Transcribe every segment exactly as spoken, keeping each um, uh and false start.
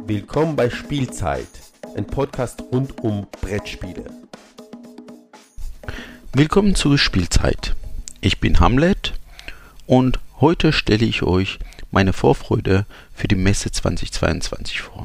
Willkommen bei Spielzeit, ein Podcast rund um Brettspiele. Willkommen zu Spielzeit. Ich bin Hamlet und heute stelle ich euch meine Vorfreude für die Messe zweitausendzweiundzwanzig vor.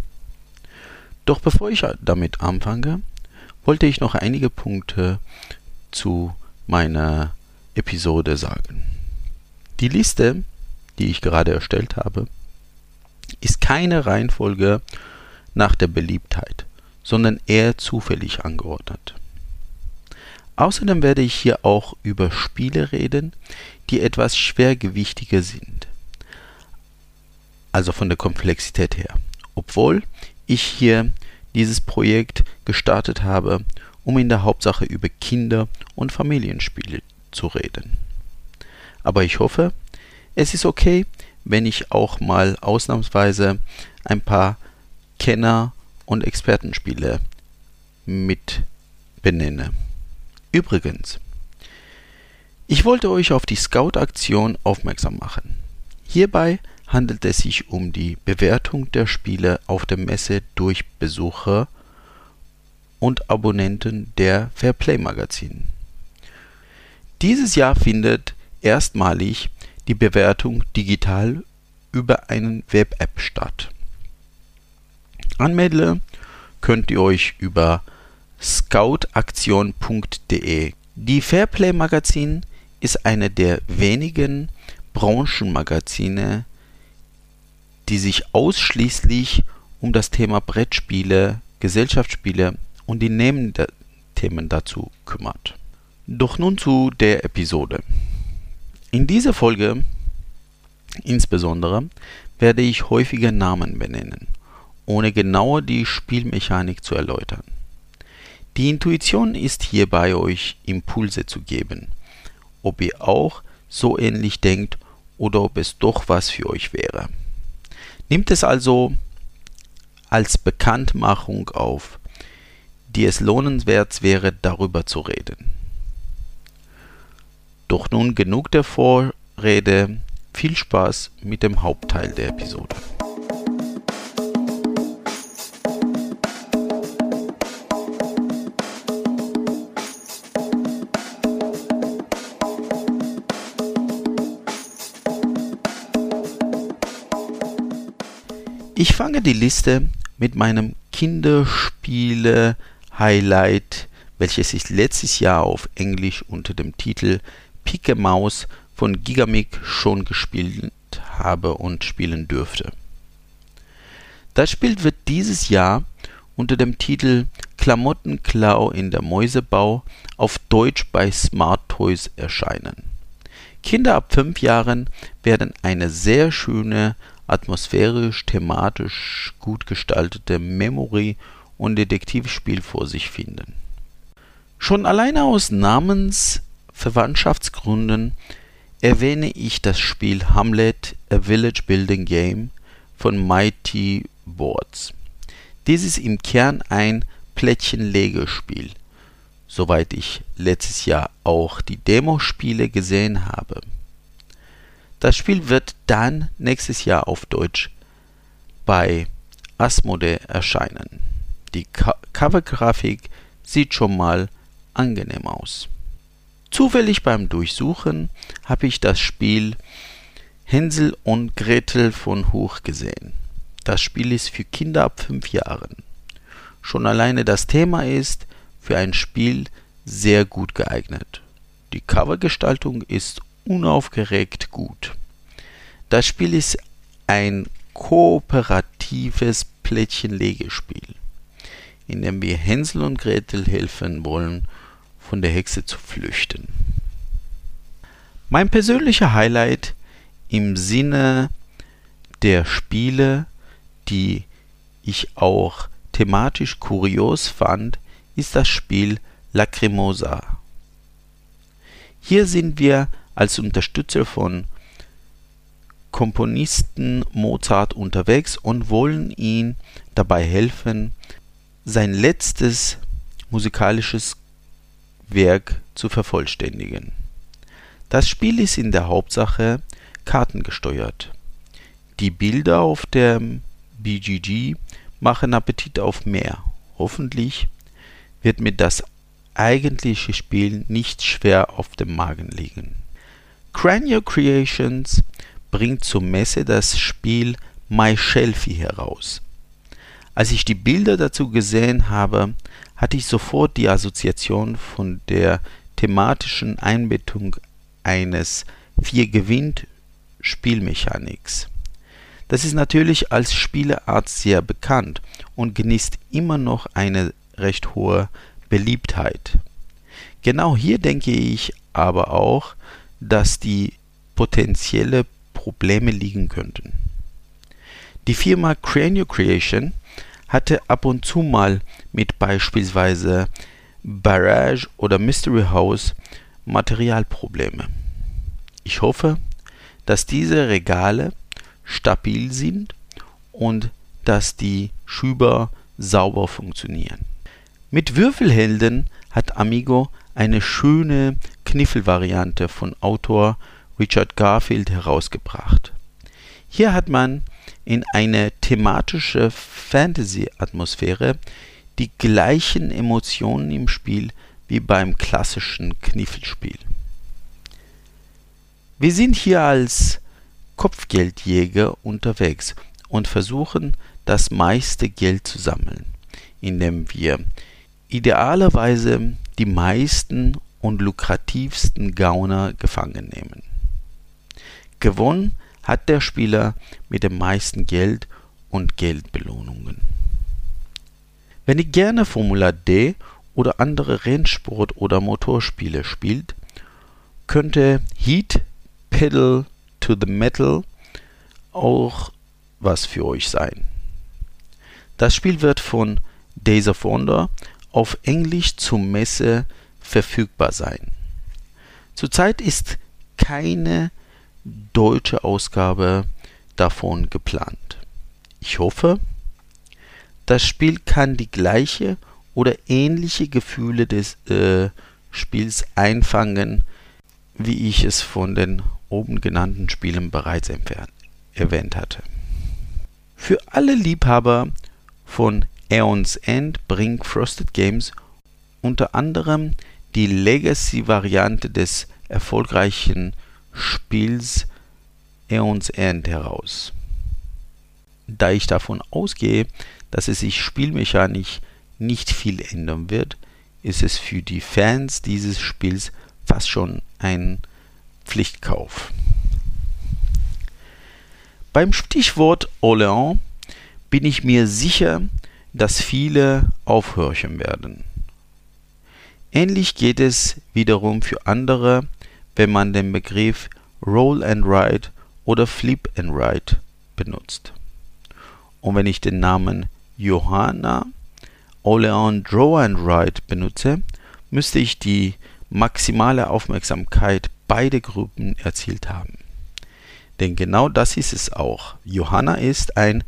Doch bevor ich damit anfange, wollte ich noch einige Punkte zu meiner Episode sagen. Die Liste, die ich gerade erstellt habe, ist keine Reihenfolge nach der Beliebtheit, sondern eher zufällig angeordnet. Außerdem werde ich hier auch über Spiele reden, die etwas schwergewichtiger sind, also von der Komplexität her, obwohl ich hier dieses Projekt gestartet habe, um in der Hauptsache über Kinder- und Familienspiele zu reden. Aber ich hoffe, es ist okay, wenn ich auch mal ausnahmsweise ein paar Kenner- und Expertenspiele mit benenne. Übrigens, ich wollte euch auf die Scout-Aktion aufmerksam machen. Hierbei handelt es sich um die Bewertung der Spiele auf der Messe durch Besucher und Abonnenten der Fairplay Magazin. Dieses Jahr findet erstmalig die Bewertung digital über einen Web-App statt. Anmelden könnt ihr euch über scout aktion punkt de. Die Fairplay Magazin ist eine der wenigen Branchenmagazine, die sich ausschließlich um das Thema Brettspiele, Gesellschaftsspiele und die Nebenthemen dazu kümmert. Doch nun zu der Episode. In dieser Folge insbesondere werde ich häufiger Namen benennen, ohne genauer die Spielmechanik zu erläutern. Die Intuition ist hierbei, euch Impulse zu geben, ob ihr auch so ähnlich denkt oder ob es doch was für euch wäre. Nehmt es also als Bekanntmachung auf, die es lohnenswert wäre, darüber zu reden. Doch nun genug der Vorrede, viel Spaß mit dem Hauptteil der Episode. Ich fange die Liste mit meinem Kinderspiele-Highlight, welches ich letztes Jahr auf Englisch unter dem Titel Picke Maus von Gigamic schon gespielt habe und spielen dürfte. Das Spiel wird dieses Jahr unter dem Titel Klamottenklau in der Mäusebau auf Deutsch bei Smart Toys erscheinen. Kinder ab fünf Jahren werden eine sehr schöne, atmosphärisch, thematisch gut gestaltete Memory- und Detektivspiel vor sich finden. Schon alleine aus Namensverwandtschaftsgründen erwähne ich das Spiel Hamlet, A Village Building Game von Mighty Boards. Dies ist im Kern ein Plättchenlegespiel, soweit ich letztes Jahr auch die Demospiele gesehen habe. Das Spiel wird dann nächstes Jahr auf Deutsch bei Asmodee erscheinen. Die Co- Covergrafik sieht schon mal angenehm aus. Zufällig beim Durchsuchen habe ich das Spiel Hänsel und Gretel von Huch gesehen. Das Spiel ist für Kinder ab fünf Jahren. Schon alleine das Thema ist für ein Spiel sehr gut geeignet. Die Covergestaltung ist unaufgeregt gut. Das Spiel ist ein kooperatives Plättchenlegespiel, in dem wir Hänsel und Gretel helfen wollen, von der Hexe zu flüchten. Mein persönlicher Highlight im Sinne der Spiele, die ich auch thematisch kurios fand, ist das Spiel Lacrimosa. Hier sind wir als Unterstützer von Komponisten Mozart unterwegs und wollen ihm dabei helfen, sein letztes musikalisches Werk zu vervollständigen. Das Spiel ist in der Hauptsache kartengesteuert. Die Bilder auf dem B G G machen Appetit auf mehr. Hoffentlich wird mir das eigentliche Spiel nicht schwer auf dem Magen liegen. Cranio Creations bringt zur Messe das Spiel My Shelfie heraus. Als ich die Bilder dazu gesehen habe, hatte ich sofort die Assoziation von der thematischen Einbettung eines Vier-Gewinnt-Spielmechaniks. Das ist natürlich als Spieleart sehr bekannt und genießt immer noch eine recht hohe Beliebtheit. Genau hier denke ich aber auch, dass die potenzielle Probleme liegen könnten. Die Firma Cranio Creation hatte ab und zu mal mit beispielsweise Barrage oder Mystery House Materialprobleme. Ich hoffe, dass diese Regale stabil sind und dass die Schüber sauber funktionieren. Mit Würfelhelden hat Amigo eine schöne Kniffelvariante von Autor Richard Garfield herausgebracht. Hier hat man in eine thematische Fantasy-Atmosphäre die gleichen Emotionen im Spiel wie beim klassischen Kniffelspiel. Wir sind hier als Kopfgeldjäger unterwegs und versuchen, das meiste Geld zu sammeln, indem wir idealerweise die meisten und lukrativsten Gauner gefangen nehmen. Gewonnen hat der Spieler mit dem meisten Geld und Geldbelohnungen. Wenn ihr gerne Formula D oder andere Rennsport- oder Motorspiele spielt, könnte Heat Pedal to the Metal auch was für euch sein. Das Spiel wird von Days of Wonder auf Englisch zur Messe verfügbar sein. Zurzeit ist keine deutsche Ausgabe davon geplant. Ich hoffe, das Spiel kann die gleiche oder ähnliche Gefühle des äh, Spiels einfangen, wie ich es von den oben genannten Spielen bereits erwähnt hatte. Für alle Liebhaber von Aeon's End bringt Frosted Games unter anderem die Legacy-Variante des erfolgreichen Spiels Aeon's End heraus. Da ich davon ausgehe, dass es sich spielmechanisch nicht viel ändern wird, ist es für die Fans dieses Spiels fast schon ein Pflichtkauf. Beim Stichwort Orléans bin ich mir sicher, dass viele aufhorchen werden. Ähnlich geht es wiederum für andere, wenn man den Begriff Roll and Ride oder Flip and Ride benutzt. Und wenn ich den Namen Johanna Orléans Draw and Ride benutze, müsste ich die maximale Aufmerksamkeit beider Gruppen erzielt haben. Denn genau das ist es auch. Johanna ist ein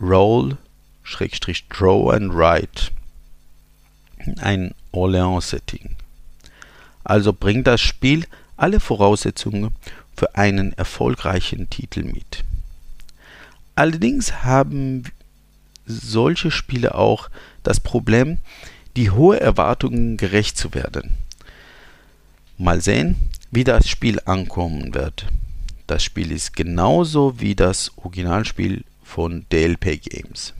Roll-Draw and Ride, ein Orléans-Setting. Also bringt das Spiel alle Voraussetzungen für einen erfolgreichen Titel mit. Allerdings haben solche Spiele auch das Problem, die hohen Erwartungen gerecht zu werden. Mal sehen, wie das Spiel ankommen wird. Das Spiel ist genauso wie das Originalspiel von D L P Games.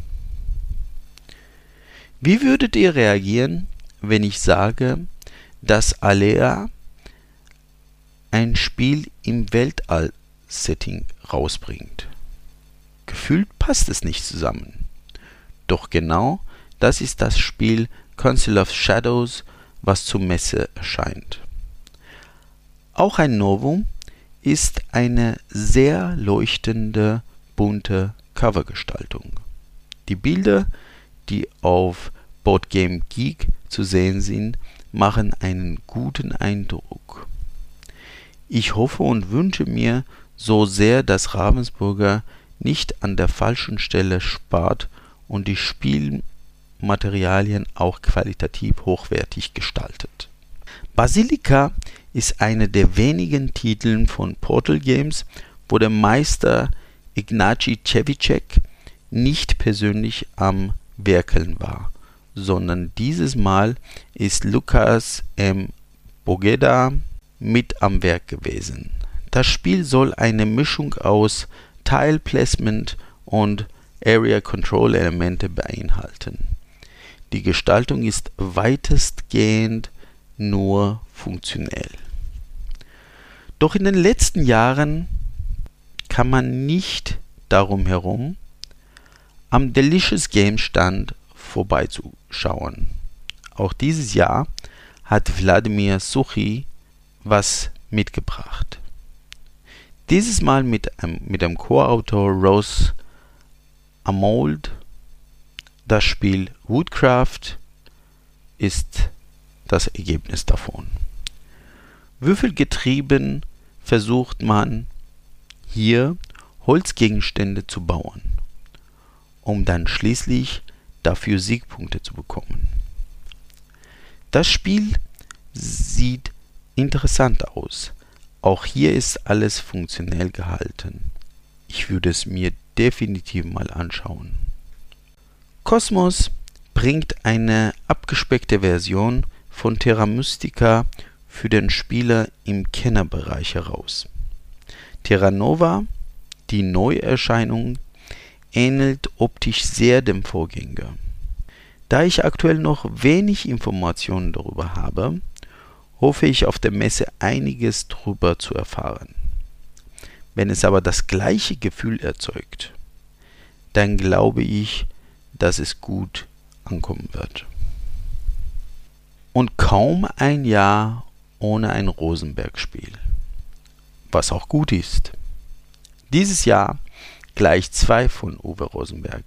Wie würdet ihr reagieren, wenn ich sage, dass Alea ein Spiel im Weltall-Setting rausbringt? Gefühlt passt es nicht zusammen. Doch genau das ist das Spiel Council of Shadows, was zur Messe erscheint. Auch ein Novum ist eine sehr leuchtende, bunte Covergestaltung. Die Bilder, die auf Board Game Geek zu sehen sind, machen einen guten Eindruck. Ich hoffe und wünsche mir so sehr, dass Ravensburger nicht an der falschen Stelle spart und die Spielmaterialien auch qualitativ hochwertig gestaltet. Basilica ist einer der wenigen Titel von Portal Games, wo der Meister Ignacy Cevicek nicht persönlich am Werkeln war, sondern dieses Mal ist Lukas M. Bogeda mit am Werk gewesen. Das Spiel soll eine Mischung aus Tile Placement und Area Control Elemente beinhalten. Die Gestaltung ist weitestgehend nur funktionell. Doch in den letzten Jahren kann man nicht darum herum, am Delicious Game Stand vorbeizuschauen. Auch dieses Jahr hat Wladimir Suchi was mitgebracht. Dieses Mal mit einem, mit dem Co-Autor Rose Amold. Das Spiel Woodcraft ist das Ergebnis davon. Würfelgetrieben versucht man hier Holzgegenstände zu bauen, um dann schließlich dafür Siegpunkte zu bekommen. Das Spiel sieht interessant aus. Auch hier ist alles funktionell gehalten. Ich würde es mir definitiv mal anschauen. Kosmos bringt eine abgespeckte Version von Terra Mystica für den Spieler im Kennerbereich heraus. Terra Nova, die Neuerscheinung, ähnelt optisch sehr dem Vorgänger. Da ich aktuell noch wenig Informationen darüber habe, hoffe ich auf der Messe einiges darüber zu erfahren. Wenn es aber das gleiche Gefühl erzeugt, dann glaube ich, dass es gut ankommen wird. Und kaum ein Jahr ohne ein Rosenberg-Spiel, was auch gut ist. Dieses Jahr gleich zwei von Uwe Rosenberg.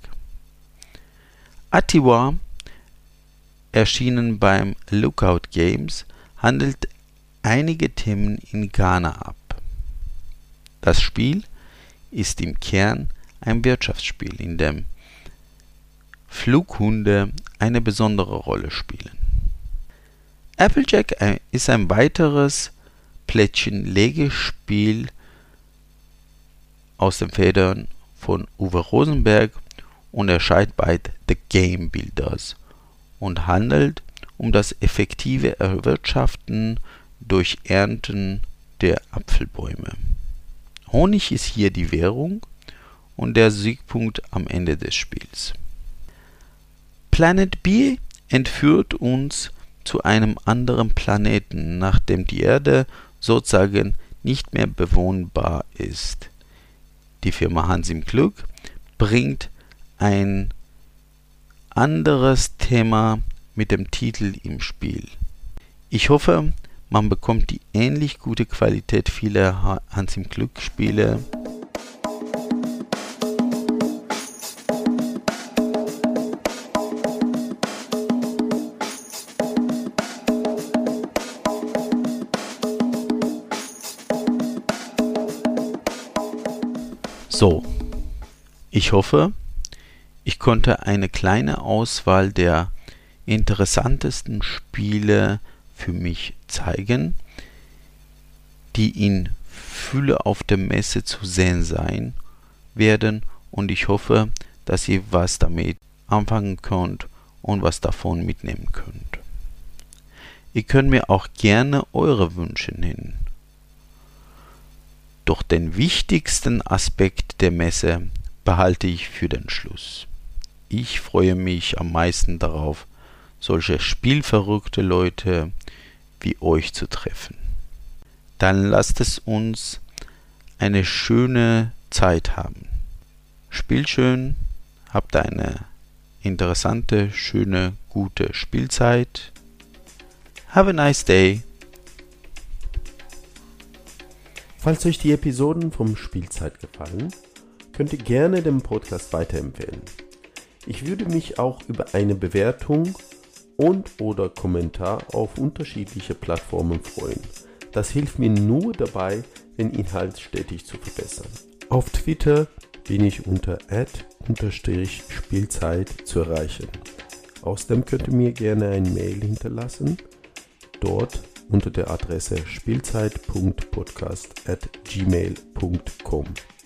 Atiwa, erschienen beim Lookout Games, handelt einige Themen in Ghana ab. Das Spiel ist im Kern ein Wirtschaftsspiel, in dem Flughunde eine besondere Rolle spielen. Applejack ist ein weiteres Plättchen-Legespiel aus den Federn von Uwe Rosenberg und erscheint bei The Game Builders und handelt um das effektive Erwirtschaften durch Ernten der Apfelbäume. Honig ist hier die Währung und der Siegpunkt am Ende des Spiels. Planet B entführt uns zu einem anderen Planeten, nachdem die Erde sozusagen nicht mehr bewohnbar ist. Die Firma Hans im Glück bringt ein anderes Thema mit dem Titel im Spiel. Ich hoffe, man bekommt die ähnlich gute Qualität vieler Hans im Glück Spiele. So, ich hoffe, ich konnte eine kleine Auswahl der interessantesten Spiele für mich zeigen, die in Fülle auf der Messe zu sehen sein werden, und ich hoffe, dass ihr was damit anfangen könnt und was davon mitnehmen könnt. Ihr könnt mir auch gerne eure Wünsche nennen. Doch den wichtigsten Aspekt der Messe behalte ich für den Schluss. Ich freue mich am meisten darauf, solche spielverrückte Leute wie euch zu treffen. Dann lasst es uns eine schöne Zeit haben. Spielt schön, habt eine interessante, schöne, gute Spielzeit. Have a nice day. Falls euch die Episoden vom Spielzeit gefallen, könnt ihr gerne den Podcast weiterempfehlen. Ich würde mich auch über eine Bewertung und oder Kommentar auf unterschiedliche Plattformen freuen. Das hilft mir nur dabei, den Inhalt stetig zu verbessern. Auf Twitter bin ich unter at unterstrich Spielzeit zu erreichen. Außerdem könnt ihr mir gerne ein Mail hinterlassen, dort unter der Adresse spielzeit punkt podcast at gmail punkt com.